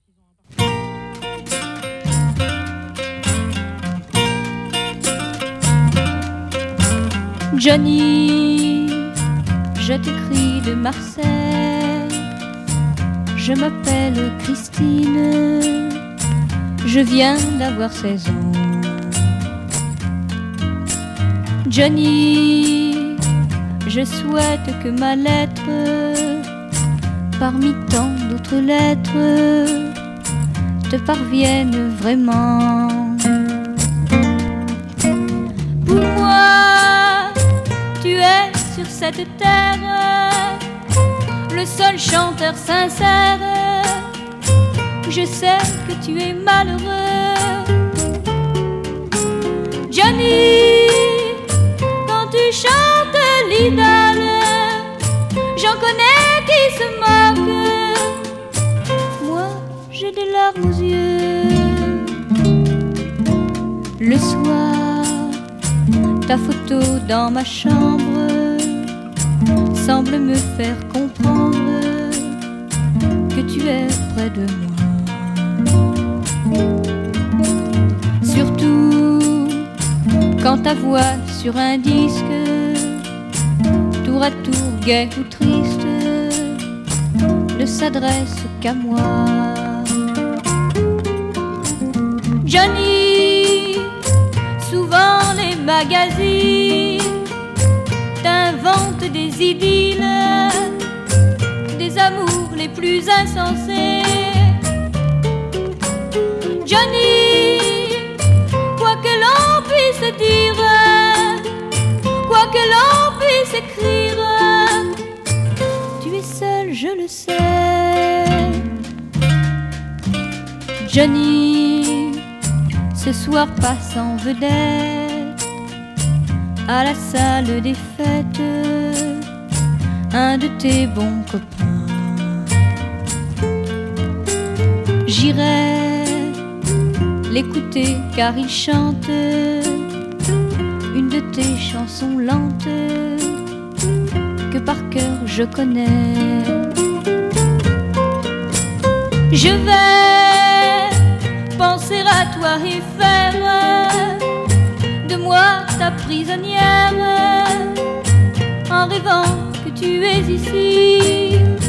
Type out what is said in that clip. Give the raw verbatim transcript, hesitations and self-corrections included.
Johnny, je t'écris de Marseille, je m'appelle Christine, je viens d'avoir seize ans. Johnny, je souhaite que ma lettre, parmi tant d'autres lettres, te parvienne vraiment. Pour moi, tu es sur cette terre le seul chanteur sincère. Je sais que tu es malheureux, Johnny. Quand tu chantes l'idole, j'en connais qui se moquent. Moi, j'ai des larmes aux yeux. Le soir, ta photo dans ma chambre semble me faire comprendre que tu es près de moi. Surtout quand ta voix sur un disque, tour à tour gai ou triste, ne s'adresse qu'à moi. Johnny, souvent les magazines t'inventent des idylles, des amours les plus insensés. Johnny, quoi que l'on puisse dire, quoi que l'on puisse écrire, tu es seul, je le sais. Johnny, ce soir passe en vedette à la salle des fêtes un de tes bons copains. J'irai l'écouter car il chante une de tes chansons lentes que par cœur je connais. Je vais penser à toi et faire de moi ta prisonnière en rêvant que tu es ici